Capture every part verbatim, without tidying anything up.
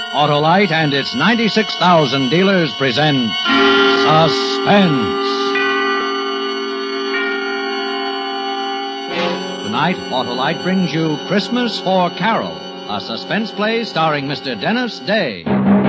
Autolite and its ninety-six thousand dealers present Suspense. Tonight, Autolite brings you Christmas for Carol, a suspense play starring Mister Dennis Day.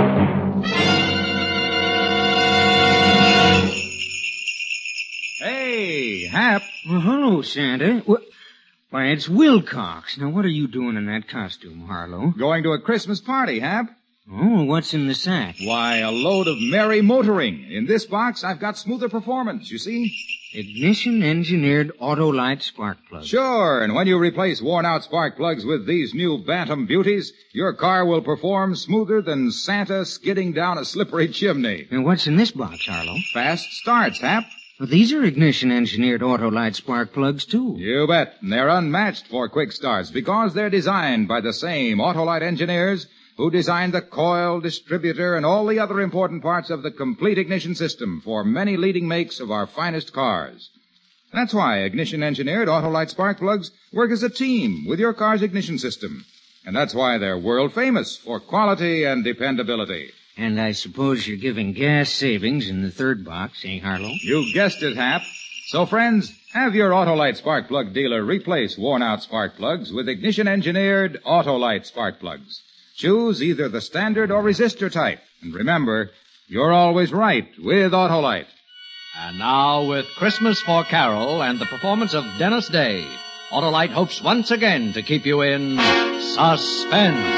Hey, Hap. Well, hello, Santa. What? Why, it's Wilcox. Now, what are you doing in that costume, Harlow? Going to a Christmas party, Hap. Oh, what's in the sack? Why, a load of merry motoring. In this box, I've got smoother performance, you see? Ignition-engineered Autolite spark plugs. Sure, and when you replace worn-out spark plugs with these new Bantam beauties, your car will perform smoother than Santa skidding down a slippery chimney. And what's in this box, Harlow? Fast starts, Hap. Well, these are ignition-engineered Autolite spark plugs, too. You bet. And they're unmatched for quick starts because they're designed by the same Autolite engineers who designed the coil, distributor, and all the other important parts of the complete ignition system for many leading makes of our finest cars. That's why ignition-engineered Autolite spark plugs work as a team with your car's ignition system. And that's why they're world-famous for quality and dependability. And I suppose you're giving gas savings in the third box, eh, Harlow? You guessed it, Hap. So, friends, have your Autolite spark plug dealer replace worn-out spark plugs with ignition-engineered Autolite spark plugs. Choose either the standard or resistor type. And remember, you're always right with Autolite. And now, with Christmas for Carol and the performance of Dennis Day, Autolite hopes once again to keep you in suspense.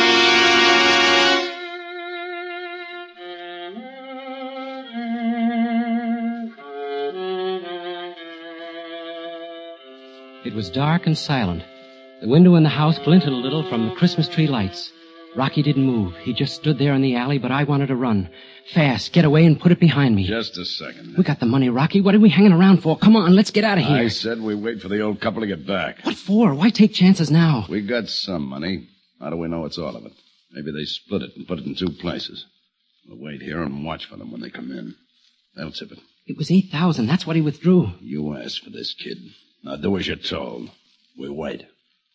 It was dark and silent. The window in the house glinted a little from the Christmas tree lights. Rocky didn't move. He just stood there in the alley, but I wanted to run. Fast, get away and put it behind me. Just a second. We got the money, Rocky. What are we hanging around for? Come on, let's get out of here. I said we wait for the old couple to get back. What for? Why take chances now? We got some money. How do we know it's all of it? Maybe they split it and put it in two places. We'll wait here and watch for them when they come in. They'll tip it. It was eight thousand. That's what he withdrew. You asked for this, kid. Now do as you're told. We wait.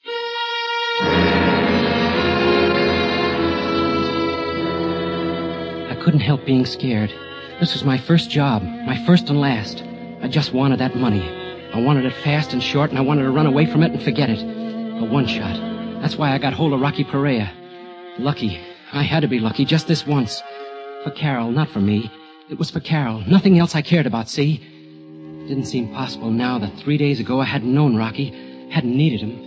I couldn't help being scared. This was my first job, my first and last. I just wanted that money. I wanted it fast and short, and I wanted to run away from it and forget it. A one shot. That's why I got hold of Rocky Perea. Lucky. I had to be lucky just this once. For Carol, not for me. It was for Carol. Nothing else I cared about, see? It didn't seem possible now that three days ago I hadn't known Rocky, hadn't needed him.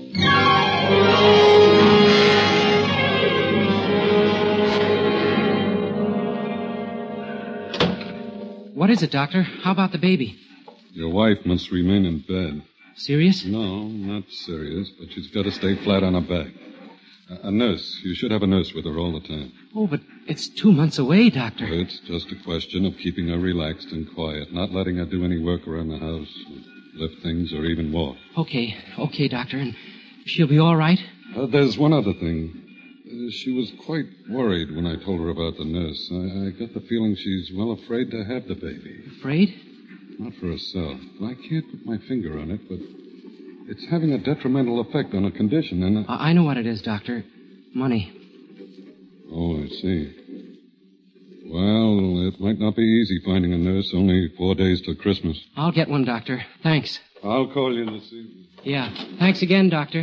What is it, Doctor? How about the baby? Your wife must remain in bed. Serious? No, not serious, but she's got to stay flat on her back. A, a nurse. You should have a nurse with her all the time. Oh, but it's two months away, Doctor. It's just a question of keeping her relaxed and quiet, not letting her do any work around the house, lift things, or even walk. Okay, okay, Doctor. And she'll be all right? Uh, there's one other thing. Uh, she was quite worried when I told her about the nurse. I, I got the feeling she's well afraid to have the baby. Afraid? Not for herself. I can't put my finger on it, but it's having a detrimental effect on her condition, and... I, I know what it is, Doctor. Money. Oh, I see. Well, it might not be easy finding a nurse. Only four days till Christmas. I'll get one, Doctor. Thanks. I'll call you this evening. Yeah. Thanks again, Doctor.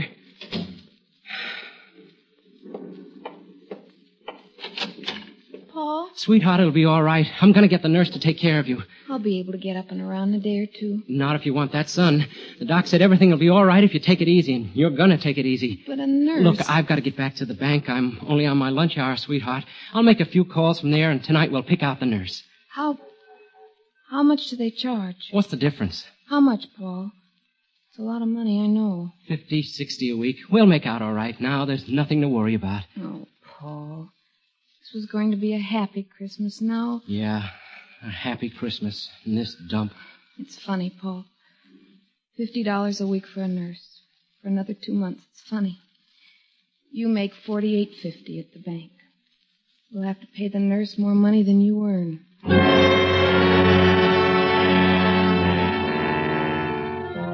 Paul? Sweetheart, it'll be all right. I'm going to get the nurse to take care of you. I'll be able to get up and around in a day or two. Not if you want that, son. The doc said everything will be all right if you take it easy, and you're going to take it easy. But a nurse... Look, I've got to get back to the bank. I'm only on my lunch hour, sweetheart. I'll make a few calls from there, and tonight we'll pick out the nurse. How... How much do they charge? What's the difference? How much, Paul? It's a lot of money, I know. Fifty, sixty a week. We'll make out all right now. There's nothing to worry about. Oh, Paul. This was going to be a happy Christmas. Now... Yeah, a happy Christmas in this dump. It's funny, Paul. Fifty dollars a week for a nurse. For another two months. It's funny. You make forty-eight fifty at the bank. We'll have to pay the nurse more money than you earn.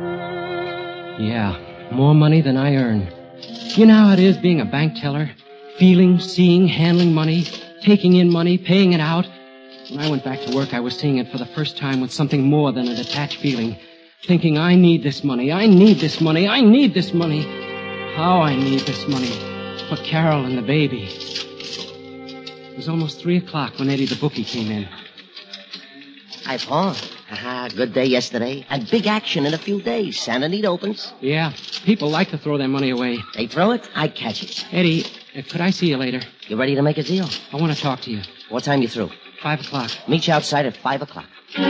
Yeah, more money than I earn. You know how it is being a bank teller? Feeling, seeing, handling money, taking in money, paying it out. When I went back to work, I was seeing it for the first time with something more than a detached feeling. Thinking, I need this money, I need this money, I need this money. How I need this money. For Carol and the baby. It was almost three o'clock when Eddie the bookie came in. Hi, Paul. Haha, good day yesterday. And big action in a few days. Santa Anita opens. Yeah, people like to throw their money away. They throw it, I catch it. Eddie, uh, could I see you later? You ready to make a deal? I want to talk to you. What time you through? Five o'clock. Meet you outside at five o'clock.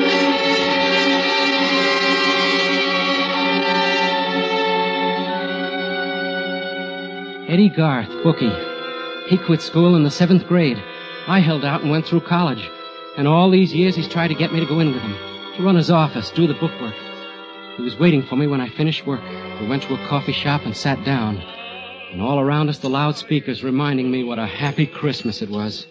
Eddie Garth, bookie. He quit school in the seventh grade. I held out and went through college. And all these years he's tried to get me to go in with him. To run his office, do the bookwork. He was waiting for me when I finished work. We went to a coffee shop and sat down. And all around us the loudspeakers reminding me what a happy Christmas it was.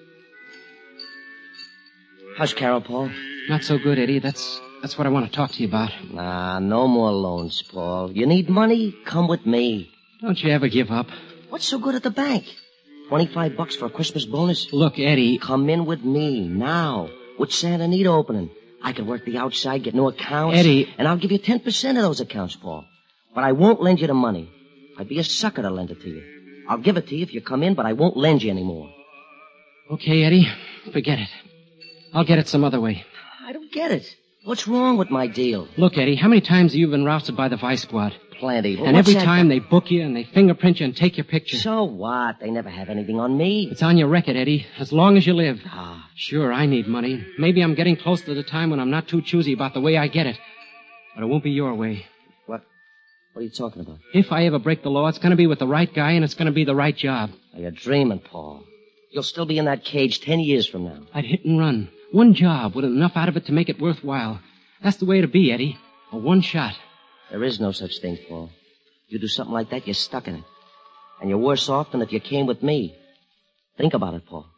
How's Carol, Paul? Not so good, Eddie. That's that's what I want to talk to you about. Nah, no more loans, Paul. You need money? Come with me. Don't you ever give up. What's so good at the bank? Twenty-five bucks for a Christmas bonus? Look, Eddie. Come in with me now. With Santa Anita opening. I can work the outside, get new accounts. Eddie. And I'll give you ten percent of those accounts, Paul. But I won't lend you the money. I'd be a sucker to lend it to you. I'll give it to you if you come in, but I won't lend you anymore. Okay, Eddie. Forget it. I'll get it some other way. I don't get it. What's wrong with my deal? Look, Eddie, how many times have you been rousted by the vice squad? Plenty. Well, and every that time got... they book you and they fingerprint you and take your picture. So what? They never have anything on me. It's on your record, Eddie, as long as you live. Ah. Sure, I need money. Maybe I'm getting close to the time when I'm not too choosy about the way I get it. But it won't be your way. What? What are you talking about? If I ever break the law, it's going to be with the right guy and it's going to be the right job. Now, you're dreaming, Paul. You'll still be in that cage ten years from now. I'd hit and run. One job with enough out of it to make it worthwhile. That's the way to be, Eddie. A one shot. There is no such thing, Paul. You do something like that, you're stuck in it. And you're worse off than if you came with me. Think about it, Paul.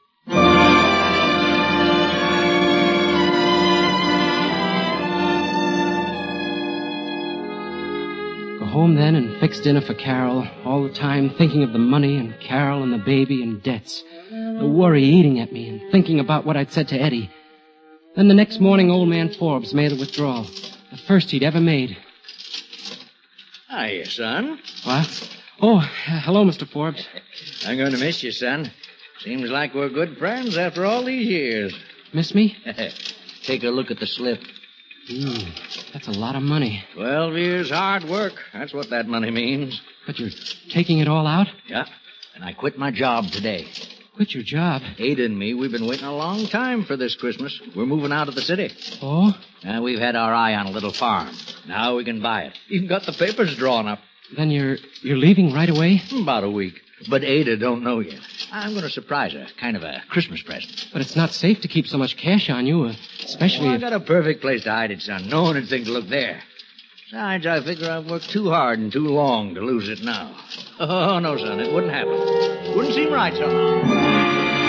Go home then and fix dinner for Carol, all the time thinking of the money and Carol and the baby and debts. The worry eating at me and thinking about what I'd said to Eddie. Then the next morning, old man Forbes made a withdrawal. The first he'd ever made. Hiya, son. What? Oh, uh, hello, Mister Forbes. I'm going to miss you, son. Seems like we're good friends after all these years. Miss me? Take a look at the slip. Mm, that's a lot of money. Twelve years hard work. That's what that money means. But you're taking it all out? Yeah, and I quit my job today. Quit your job? Ada and me, we've been waiting a long time for this Christmas. We're moving out of the city. Oh? Uh, we've had our eye on a little farm. Now we can buy it. Even got the papers drawn up. Then you're you're leaving right away? About a week. But Ada don't know yet. I'm going to surprise her. Kind of a Christmas present. But it's not safe to keep so much cash on you, uh, especially well, if... I got a perfect place to hide it, son. No one would think to look there. Besides, I figure I've worked too hard and too long to lose it now. Oh, no, son, it wouldn't happen. Wouldn't seem right somehow.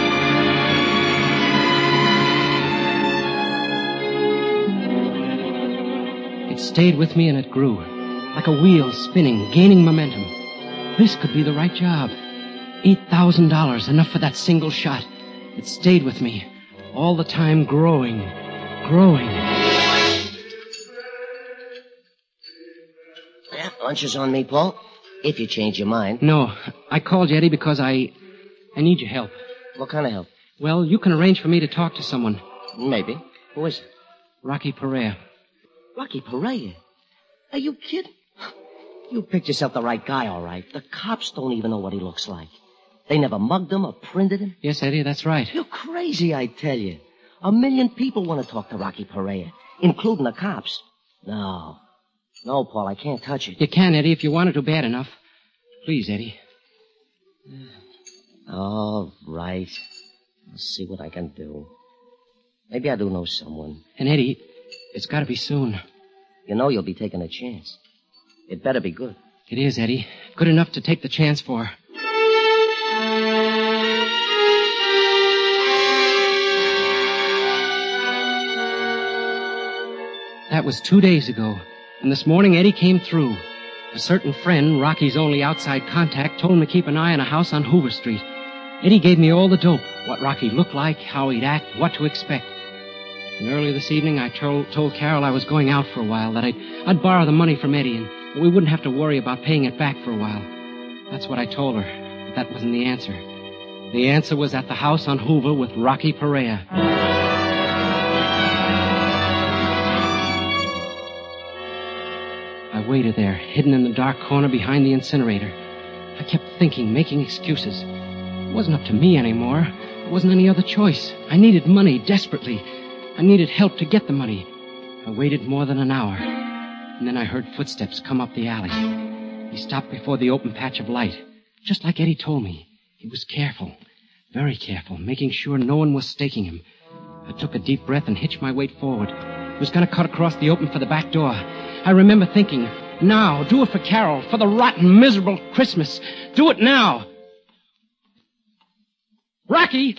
It stayed with me and it grew. Like a wheel spinning, gaining momentum. This could be the right job. Eight thousand dollars, enough for that single shot. It stayed with me. All the time growing. Growing. Yeah, lunch is on me, Paul. If you change your mind. No, I called you, Eddie, because I... I need your help. What kind of help? Well, you can arrange for me to talk to someone. Maybe. Who is it? Rocky Perea. Rocky Perea? Are you kidding? You picked yourself the right guy, all right. The cops don't even know what he looks like. They never mugged him or printed him. Yes, Eddie, that's right. You're crazy, I tell you. A million people want to talk to Rocky Perea, including the cops. No. No, Paul, I can't touch it. You can, Eddie, if you wanted to bad enough. Please, Eddie. All right. I'll see what I can do. Maybe I do know someone. And, Eddie, it's got to be soon. You know you'll be taking a chance. It better be good. It is, Eddie. Good enough to take the chance for. That was two days ago. And this morning, Eddie came through. A certain friend, Rocky's only outside contact, told him to keep an eye on a house on Hoover Street. Eddie gave me all the dope, what Rocky looked like, how he'd act, what to expect. And earlier this evening, I told, told Carol I was going out for a while, that I'd, I'd borrow the money from Eddie, and we wouldn't have to worry about paying it back for a while. That's what I told her, but that wasn't the answer. The answer was at the house on Hoover with Rocky Perea. I waited there, hidden in the dark corner behind the incinerator. I kept thinking, making excuses. It wasn't up to me anymore. There wasn't any other choice. I needed money desperately. I needed help to get the money. I waited more than an hour, and then I heard footsteps come up the alley. He stopped before the open patch of light, just like Eddie told me. He was careful, very careful, making sure no one was staking him. I took a deep breath and hitched my weight forward. He was going to cut across the open for the back door. I remember thinking, now, do it for Carol, for the rotten, miserable Christmas. Do it now. Rocky!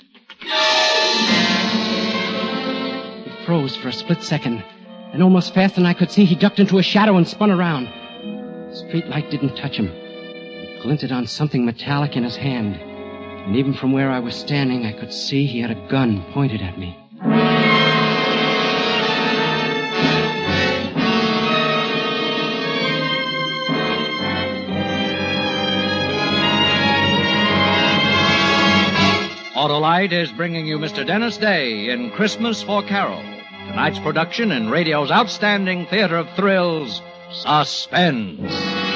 He froze for a split second, and almost faster than I could see, he ducked into a shadow and spun around. The street light didn't touch him. It glinted on something metallic in his hand, and even from where I was standing, I could see he had a gun pointed at me. Autolite is bringing you Mister Dennis Day in Christmas for Carol. Tonight's production in radio's outstanding theater of thrills, Suspense.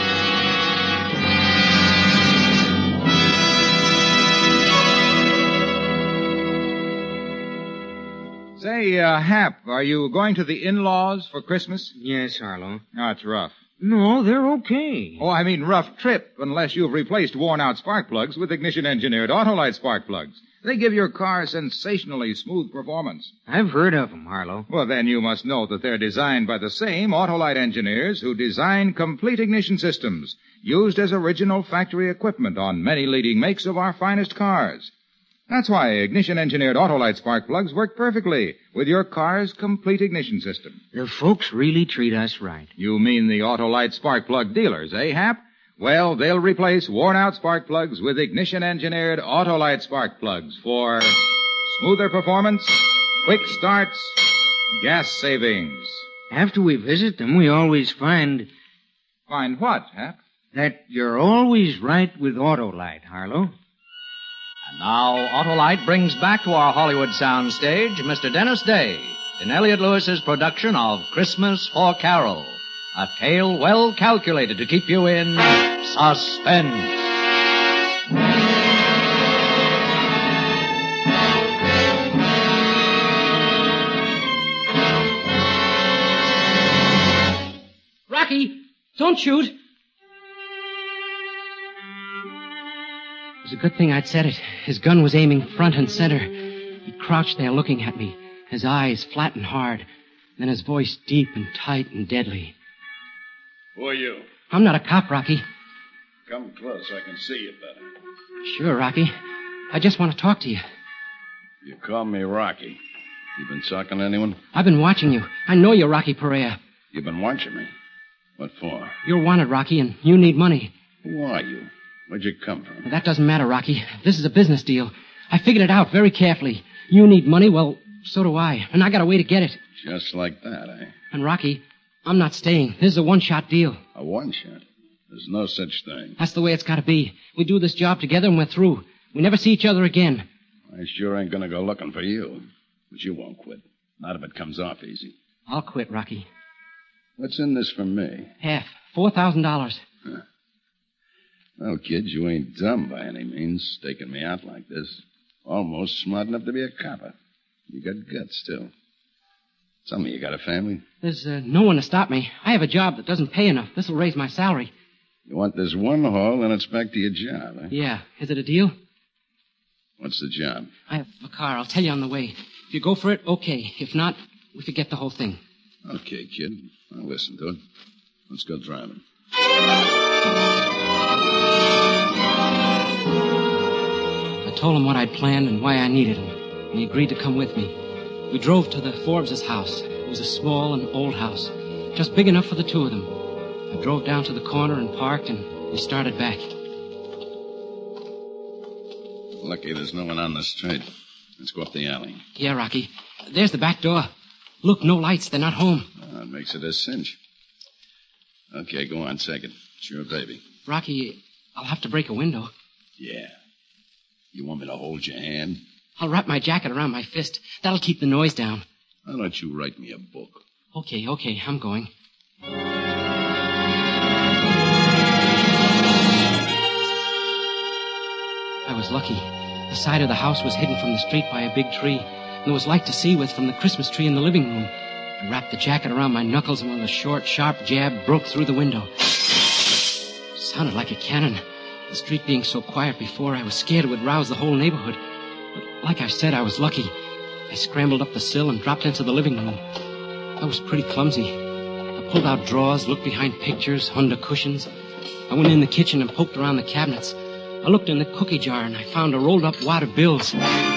Say, uh, Hap, are you going to the in-laws for Christmas? Yes, Harlow. Oh, it's rough. No, they're okay. Oh, I mean rough trip, unless you've replaced worn-out spark plugs with ignition-engineered Autolite spark plugs. They give your car sensationally smooth performance. I've heard of them, Harlow. Well, then you must know that they're designed by the same Autolite engineers who design complete ignition systems used as original factory equipment on many leading makes of our finest cars. That's why ignition-engineered Autolite spark plugs work perfectly with your car's complete ignition system. The folks really treat us right. You mean the Autolite spark plug dealers, eh, Hap? Well, they'll replace worn-out spark plugs with ignition-engineered Autolite spark plugs for smoother performance, quick starts, gas savings. After we visit them, we always find... Find what, Hap? That you're always right with Autolite, Harlow. And now, Autolite brings back to our Hollywood soundstage Mister Dennis Day in Elliot Lewis's production of Christmas for Carol, a tale well calculated to keep you in suspense. Rocky, don't shoot. It was a good thing I'd said it. His gun was aiming front and center. He crouched there looking at me, his eyes flat and hard, then his voice deep and tight and deadly. Who are you? I'm not a cop, Rocky. Come close so I can see you better. Sure, Rocky. I just want to talk to you. You call me Rocky. You been talking to anyone? I've been watching you. I know you're Rocky Perea. You've been watching me? What for? You're wanted, Rocky, and you need money. Who are you? Where'd you come from? Well, that doesn't matter, Rocky. This is a business deal. I figured it out very carefully. You need money, well, so do I. And I got a way to get it. Just like that, eh? And, Rocky, I'm not staying. This is a one-shot deal. A one-shot? There's no such thing. That's the way it's got to be. We do this job together and we're through. We never see each other again. I sure ain't gonna go looking for you. But you won't quit. Not if it comes off easy. I'll quit, Rocky. What's in this for me? Half. Four thousand dollars. Huh. Well, kid, you ain't dumb by any means, staking me out like this. Almost smart enough to be a copper. You got guts, too. Tell me, you got a family? There's uh, no one to stop me. I have a job that doesn't pay enough. This'll raise my salary. You want this one haul, then it's back to your job, eh? Yeah. Is it a deal? What's the job? I have a car. I'll tell you on the way. If you go for it, okay. If not, we forget the whole thing. Okay, kid. I'll listen to it. Let's go driving. I told him what I'd planned and why I needed him, and he agreed to come with me. We drove to the Forbes' house. It was a small and old house, just big enough for the two of them. I drove down to the corner and parked, and we started back. Lucky there's no one on the street. Let's go up the alley. Yeah, Rocky. There's the back door. Look, no lights. They're not home. Oh, that makes it a cinch. Okay, go on, take it. It's your baby. Rocky, I'll have to break a window. Yeah. You want me to hold your hand? I'll wrap my jacket around my fist. That'll keep the noise down. Why don't you write me a book? Okay, okay, I'm going. I was lucky. The side of the house was hidden from the street by a big tree, and there was light to see with from the Christmas tree in the living room. I wrapped the jacket around my knuckles, and with a short, sharp jab, broke through the window. Sounded like a cannon. The street being so quiet before, I was scared it would rouse the whole neighborhood. But like I said, I was lucky. I scrambled up the sill and dropped into the living room. I was pretty clumsy. I pulled out drawers, looked behind pictures, under cushions. I went in the kitchen and poked around the cabinets. I looked in the cookie jar, and I found a rolled-up wad of bills.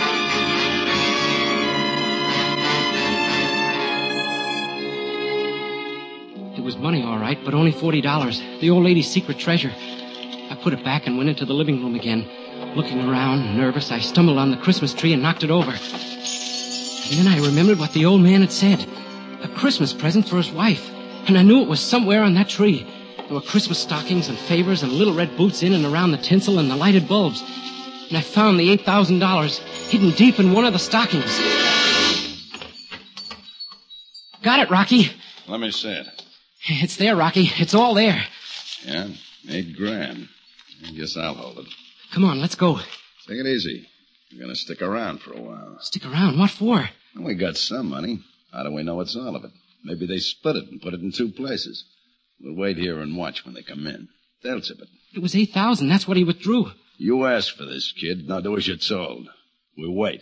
It was money, all right, but only forty dollars. The old lady's secret treasure. I put it back and went into the living room again. Looking around, nervous, I stumbled on the Christmas tree and knocked it over. And then I remembered what the old man had said. A Christmas present for his wife. And I knew it was somewhere on that tree. There were Christmas stockings and favors and little red boots in and around the tinsel and the lighted bulbs. And I found the eight thousand dollars hidden deep in one of the stockings. Got it, Rocky. Let me see it. It's there, Rocky. It's all there. Yeah, eight grand. I guess I'll hold it. Come on, let's go. Take it easy. We're going to stick around for a while. Stick around? What for? Well, we got some money. How do we know it's all of it? Maybe they split it and put it in two places. We'll wait here and watch when they come in. They'll tip it. It was eight thousand. That's what he withdrew. You asked for this, kid. Now do as you're told. We'll wait.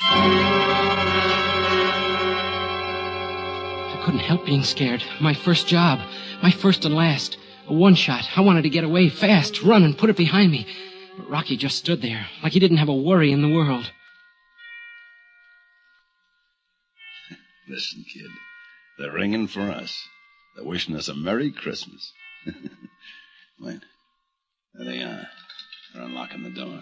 I couldn't help being scared. My first job. My first and last. A one-shot. I wanted to get away fast, run and put it behind me. But Rocky just stood there, like he didn't have a worry in the world. Listen, kid. They're ringing for us. They're wishing us a Merry Christmas. Wait. There they are. They're unlocking the door.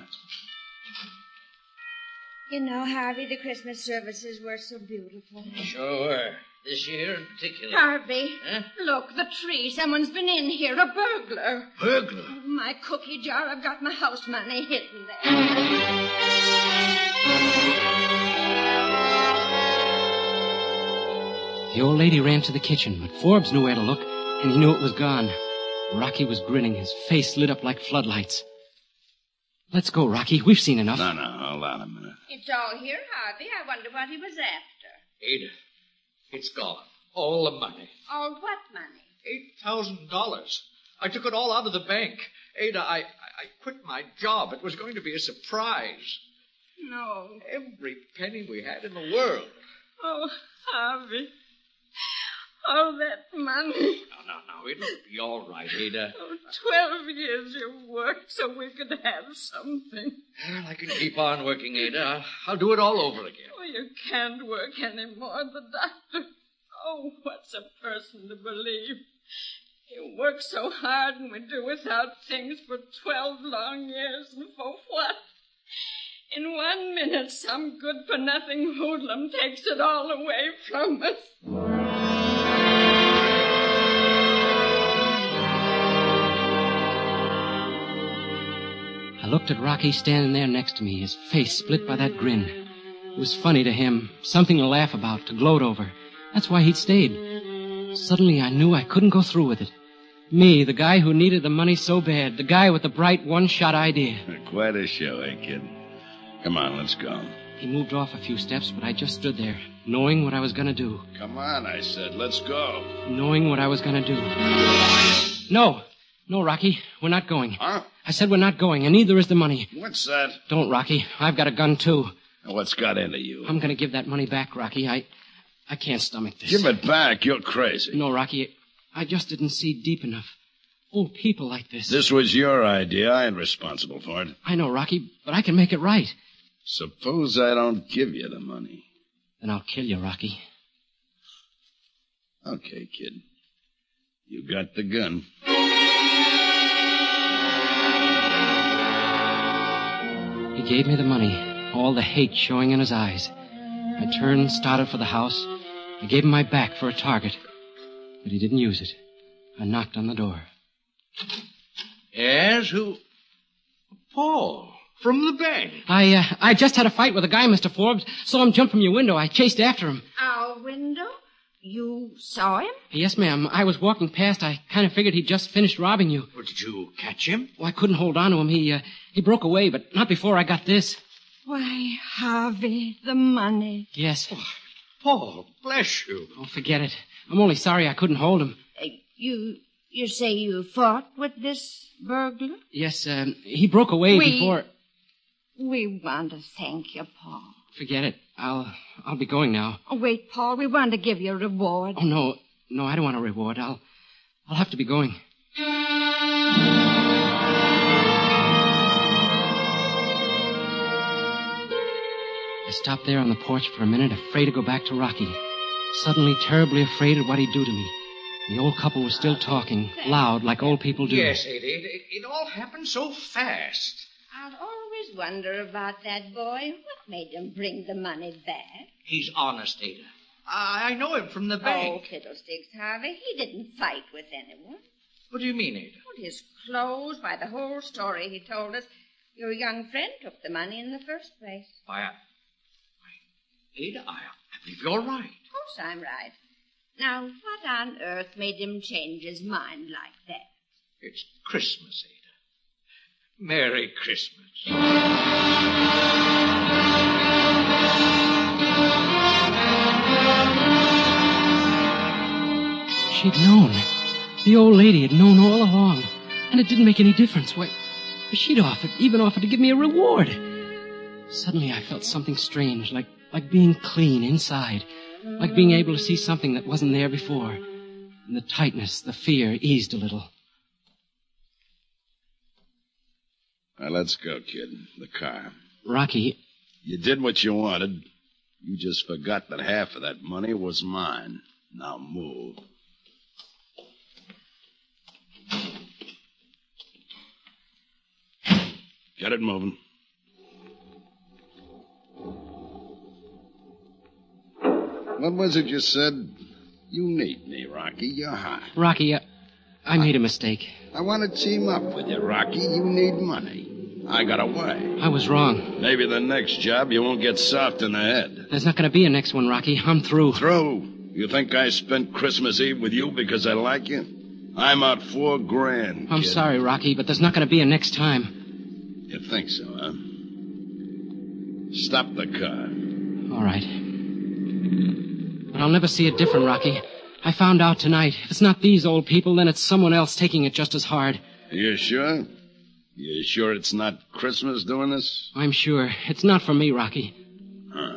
You know, Harvey, the Christmas services were so beautiful. Sure were. This year in particular. Harvey, Huh? look, the tree. Someone's been in here. A burglar. Burglar? My cookie jar. I've got my house money hidden there. The old lady ran to the kitchen, but Forbes knew where to look, and he knew it was gone. Rocky was grinning, his face lit up like floodlights. Let's go, Rocky. We've seen enough. No, no, hold on a minute. It's all here, Harvey. I wonder what he was after. Ada, it's gone. All the money. All what money? Eight thousand dollars. I took it all out of the bank. Ada, I, I, I quit my job. It was going to be a surprise. No. Every penny we had in the world. Oh, Harvey. All that money. No, no, no. It'll be all right, Ada. Oh, twelve years you worked so we could have something. Well, I can keep on working, Ada. I'll, I'll do it all over again. Oh, you can't work anymore. The doctor. Oh, what's a person to believe? You work so hard and we do without things for twelve long years, and for what? In one minute, some good-for-nothing hoodlum takes it all away from us. I looked at Rocky standing there next to me, his face split by that grin. It was funny to him, something to laugh about, to gloat over. That's why he'd stayed. Suddenly I knew I couldn't go through with it. Me, the guy who needed the money so bad, the guy with the bright one-shot idea. Quite a show, eh, kid? Come on, let's go. He moved off a few steps, but I just stood there, knowing what I was going to do. Come on, I said, let's go. Knowing what I was going to do. No. No, Rocky, we're not going. Huh? I said we're not going, and neither is the money. What's that? Don't, Rocky. I've got a gun, too. What's got into you? I'm going to give that money back, Rocky. I I can't stomach this. Give it back. You're crazy. No, Rocky. I just didn't see deep enough. Old people like this. This was your idea. I ain't responsible for it. I know, Rocky, but I can make it right. Suppose I don't give you the money. Then I'll kill you, Rocky. Okay, kid. You got the gun. He gave me the money, all the hate showing in his eyes. I turned and started for the house. I gave him my back for a target, but he didn't use it. I knocked on the door. Yes, who? Paul, from the bank. I, uh, I just had a fight with a guy, Mister Forbes. Saw him jump from your window. I chased after him. Our window? You saw him? Yes, ma'am. I was walking past. I kind of figured he'd just finished robbing you. Well, did you catch him? Well, I couldn't hold on to him. He, uh, he broke away, but not before I got this. Why, Harvey, the money. Yes. Oh, Paul, bless you. Oh, forget it. I'm only sorry I couldn't hold him. Uh, you, you say you fought with this burglar? Yes, um, he broke away we, before... We want to thank you, Paul. Forget it. I'll, I'll be going now. Oh, wait, Paul. We want to give you a reward. Oh, no. No, I don't want a reward. I'll, I'll have to be going. I stopped there on the porch for a minute, afraid to go back to Rocky. Suddenly terribly afraid of what he'd do to me. The old couple was still talking, loud, like old people do. Yes, Ada. It, it, it all happened so fast. I'll always wonder about that boy. What made him bring the money back? He's honest, Ada. I, I know him from the Oh, bank. fiddlesticks, Harvey. He didn't fight with anyone. What do you mean, Ada? Well, his clothes, why, the whole story he told us. Your young friend took the money in the first place. Why, I... Ada, I, I believe you're right. Of course I'm right. Now, what on earth made him change his mind like that? It's Christmas, Ada. Merry Christmas. She'd known. The old lady had known all along. And it didn't make any difference. Why, she'd offered, even offered to give me a reward. Suddenly I felt something strange, like, like being clean inside. Like being able to see something that wasn't there before. And the tightness, the fear eased a little. Now, let's go, kid. The car. Rocky. You did what you wanted. You just forgot that half of that money was mine. Now move. Get it moving. What was it you said? You need me, Rocky. You're hot. Rocky, uh, I made a mistake. I want to team up with you, Rocky. You need money. I got away. I was wrong. Maybe the next job you won't get soft in the head. There's not going to be a next one, Rocky. I'm through. Through? You think I spent Christmas Eve with you because I like you? I'm out four grand, I'm kid. sorry, Rocky, but there's not going to be a next time. You think so, huh? Stop the car. All right. But I'll never see it different, Rocky. I found out tonight. If it's not these old people, then it's someone else taking it just as hard. You sure? You sure it's not Christmas doing this? I'm sure. It's not for me, Rocky. Huh.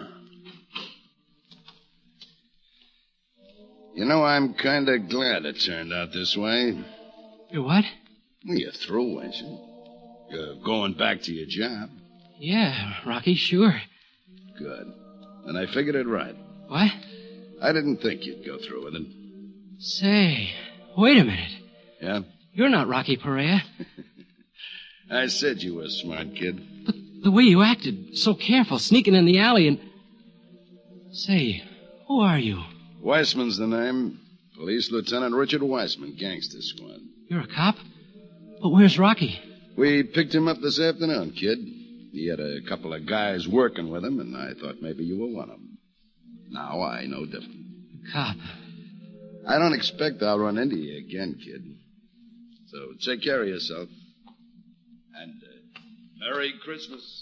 You know, I'm kind of glad it turned out this way. You what? Well, you're through, ain't you? You're going back to your job. Yeah, Rocky, sure. Good. And I figured it right. What? I didn't think you'd go through with it. Say, wait a minute. Yeah? You're not Rocky Perea. I said you were a smart kid. But the way you acted, so careful, sneaking in the alley and... Say, who are you? Weissman's the name. Police Lieutenant Richard Weissman, Gangster Squad. You're a cop? But where's Rocky? We picked him up this afternoon, kid. He had a couple of guys working with him, and I thought maybe you were one of them. Now I know different. A cop? I don't expect I'll run into you again, kid. So take care of yourself. And uh, Merry Christmas.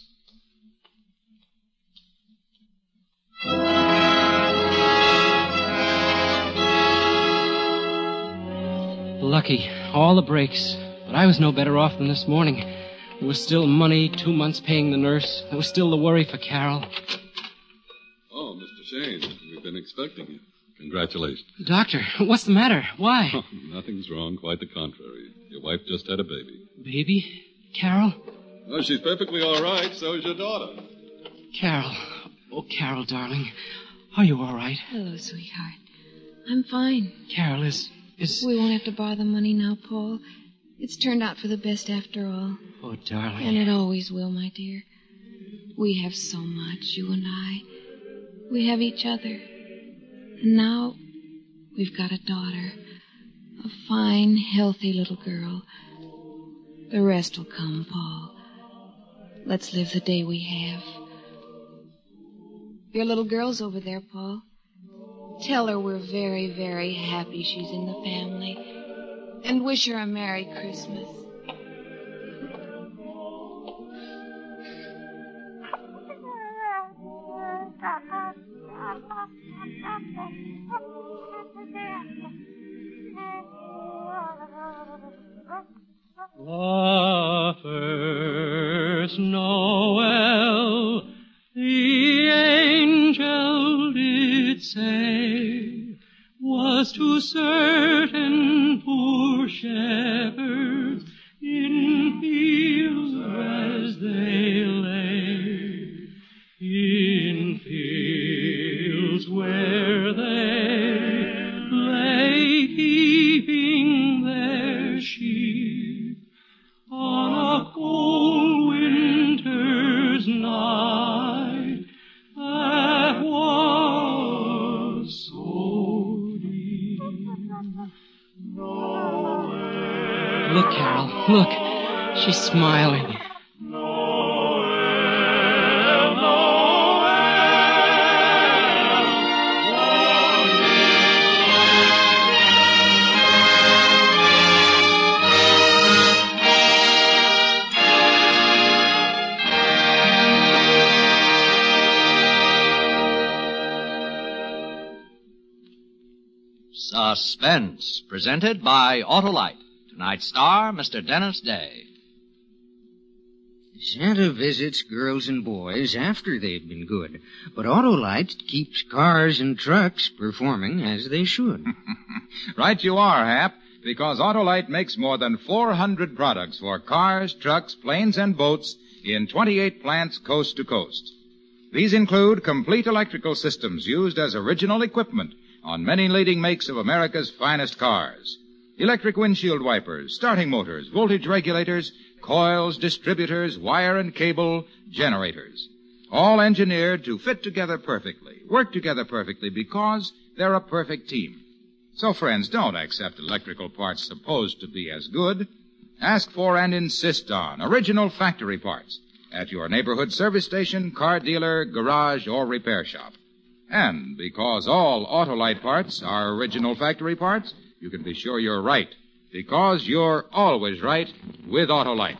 Lucky. All the breaks. But I was no better off than this morning. There was still money, two months paying the nurse. There was still the worry for Carol. Oh, Mister Shane, we've been expecting you. Congratulations. Doctor, what's the matter? Why? Oh, nothing's wrong. Quite the contrary. Your wife just had a baby. Baby? Carol? Oh, she's perfectly all right. So is your daughter. Carol. Oh, Carol, darling. Are you all right? Hello, sweetheart. I'm fine. Carol, is Is... We won't have to borrow the money now, Paul. It's turned out for the best after all. Oh, darling. And it always will, my dear. We have so much, you and I. We have each other. And now we've got a daughter. A fine, healthy little girl. The rest will come, Paul. Let's live the day we have. Your little girl's over there, Paul. Tell her we're very, very happy she's in the family. And wish her a Merry Christmas. The first Noel, the angel did say, was to certain poor shepherds in fields as they lay, in fields where they lay keeping their sheep on a cold winter's night that was so deep. Look, Carol, look. She's smiling. Suspense, presented by Autolite. Tonight's star, Mister Dennis Day. Santa visits girls and boys after they've been good, but Autolite keeps cars and trucks performing as they should. Right you are, Hap, because Autolite makes more than four hundred products for cars, trucks, planes, and boats in twenty-eight plants coast to coast. These include complete electrical systems used as original equipment on many leading makes of America's finest cars. Electric windshield wipers, starting motors, voltage regulators, coils, distributors, wire and cable, generators. All engineered to fit together perfectly, work together perfectly because they're a perfect team. So, friends, don't accept electrical parts supposed to be as good. Ask for and insist on original factory parts at your neighborhood service station, car dealer, garage, or repair shop. And because all Autolite parts are original factory parts, you can be sure you're right, because you're always right with Autolite.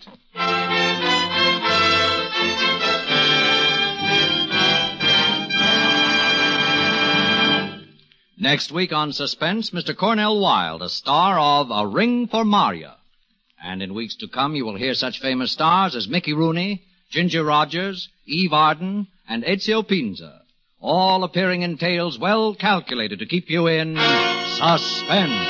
Next week on Suspense, Mister Cornell Wilde, a star of A Ring for Maria. And in weeks to come, you will hear such famous stars as Mickey Rooney, Ginger Rogers, Eve Arden, and Ezio Pinza, all appearing in tales well calculated to keep you in suspense.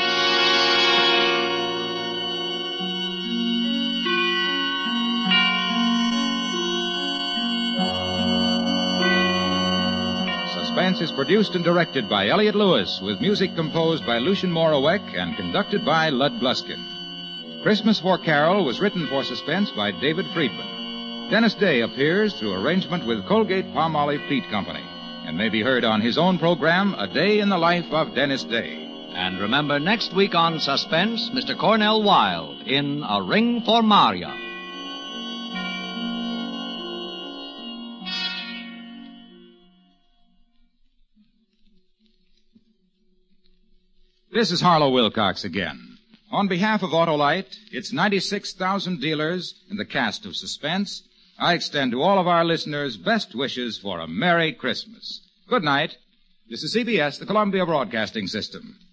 Suspense is produced and directed by Elliott Lewis, with music composed by Lucien Moraweck and conducted by Lud Gluskin. Christmas for Carol was written for Suspense by David Friedman. Dennis Day appears through arrangement with Colgate-Palmolive Peat Company and may be heard on his own program, A Day in the Life of Dennis Day. And remember, next week on Suspense, Mister Cornell Wilde in A Ring for Maria. This is Harlow Wilcox again. On behalf of Autolite, its ninety-six thousand dealers, and the cast of Suspense, I extend to all of our listeners best wishes for a Merry Christmas. Good night. This is C B S, the Columbia Broadcasting System.